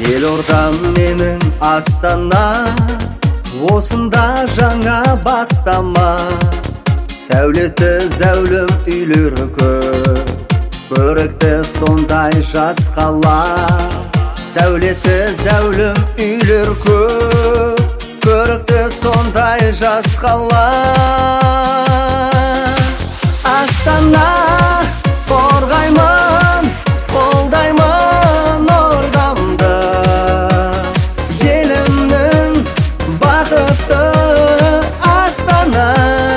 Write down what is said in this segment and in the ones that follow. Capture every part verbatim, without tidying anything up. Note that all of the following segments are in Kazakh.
Елордам менің Астана, осында жаңа бастама. Сәулеті зәулім үйлер көп, көрікті сондай жас қала. Сәулеті зәулім үйлер көп, көрікті сондай жас қала. Астана, қорғаймын, қолдаймын ордамды, елімнің бақыты Астана.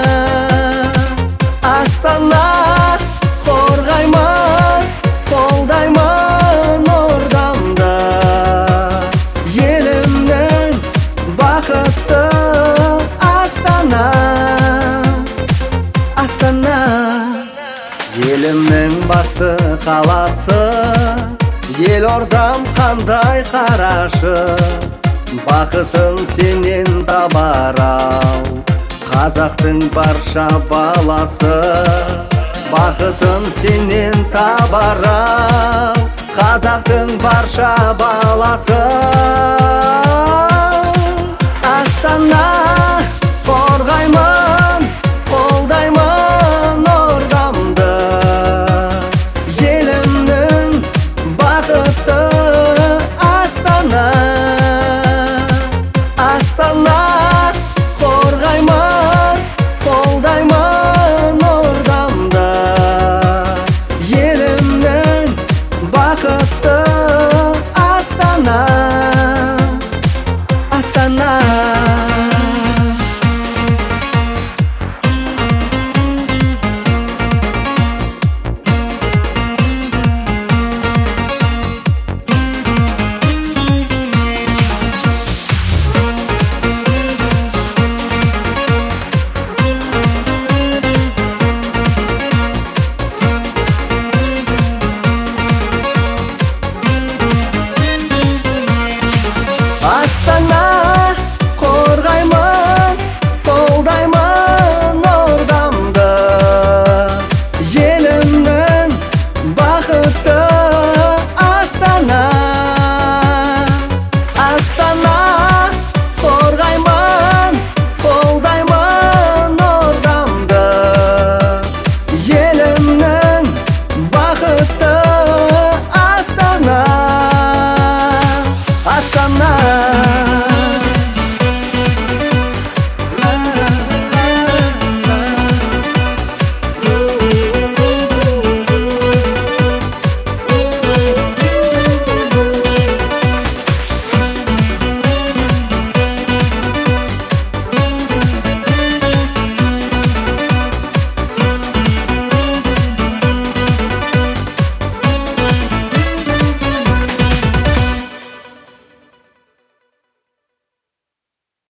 Астана, қорғаймын, қолдаймын ордамды, елімнің бақыты Астана. Астана, елімнің басты қаласы, елордам қандай қарашы, бақытын сенен табар-ау, қазақтың барша баласы. Бақытын сенен табар-ау, қазақтың барша баласы.